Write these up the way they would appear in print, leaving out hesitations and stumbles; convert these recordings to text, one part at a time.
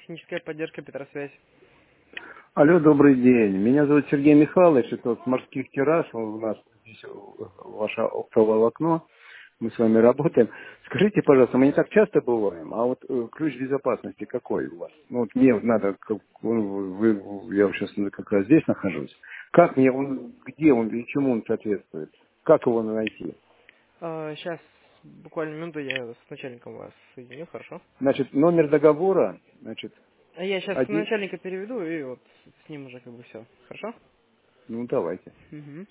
Техническая поддержка, Петросвязь. Алло, добрый день. Меня зовут Сергей Михайлович. Это вот с морских террас. У нас здесь ваше оптовое окно. Мы с вами работаем. Скажите, пожалуйста, мы не так часто бываем, а вот ключ безопасности какой у вас? Ну вот мне вот надо, я сейчас как раз здесь нахожусь. Как мне он, где он и чему он соответствует? Как его найти? Сейчас, буквально минуту, я с начальником вас соединю, хорошо? Значит, номер договора, значит, А я сейчас один. начальника переведу, и вот с ним уже как бы все. Хорошо? Ну давайте. Угу.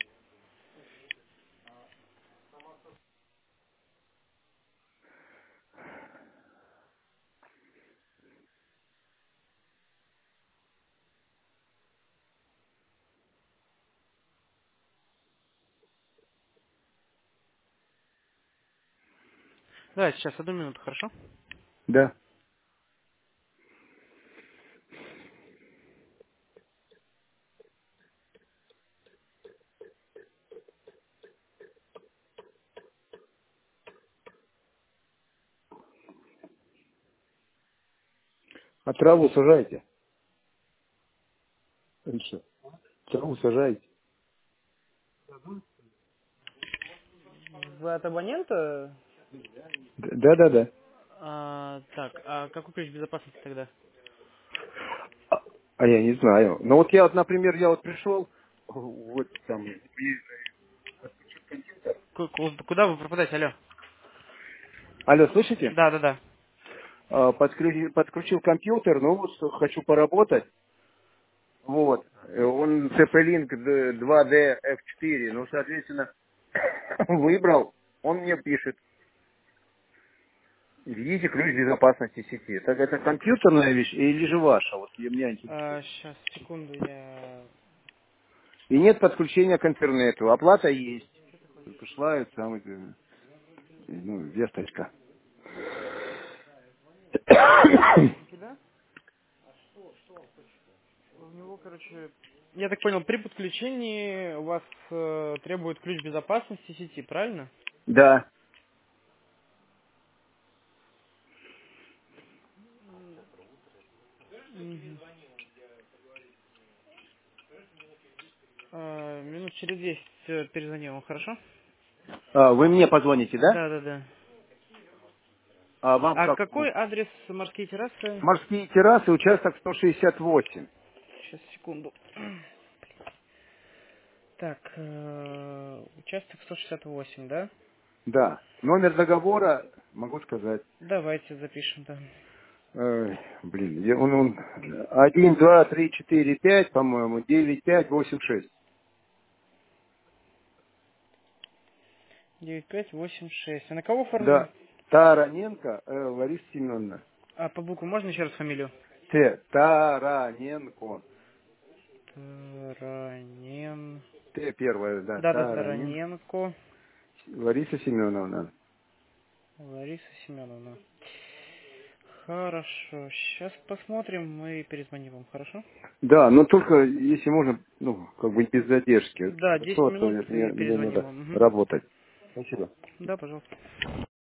Да, сейчас, одну минуту, хорошо? Да. А траву сажайте. Раньше. Траву сажайте. Вы от абонента? Да. Так, а какой ключ безопасности тогда? А я не знаю. Но вот я вот, например, я вот пришел, вот там, Куда вы пропадаете, алло? алло, слышите? Да. Подключил компьютер, ну вот что, хочу поработать. Вот. Он TP-Link 2D F4, ну, соответственно, выбрал. Он мне пишет, введите ключ безопасности сети. Так это компьютерная вещь или же ваша? Вот меня интересует. Сейчас, секунду, я... И нет подключения к интернету. Оплата есть. Пришла самый, весточка. У тебя? У него, короче... Я так понял, при подключении у вас требует ключ безопасности сети, правильно? Да. Мгм. Минут через 10 перезвоню вам, хорошо? Вы мне позвоните, да? Да. А вам А как? какой адрес морские террасы? Морские террасы, участок 168. Сейчас, секунду. Так, участок 168, да? Да. Номер договора, могу сказать. Давайте запишем, да. Он 1, 2, 3, 4, 5, по-моему, 9, 5, 8, 6. 9586. А на кого оформлен? Да. Тараненко Лариса Семеновна. А по букву можно еще раз фамилию? Тараненко. Таранен... Т первая, да, Да, Тараненко. Тараненко Лариса Семеновна. Лариса Семеновна. Хорошо, сейчас посмотрим и перезвоним вам, хорошо? Да, но только если можно, как бы без задержки. Да, 10 Хорошо, а то минут и мне перезвоним надо вам. Мгм. работать. Спасибо. Да, пожалуйста.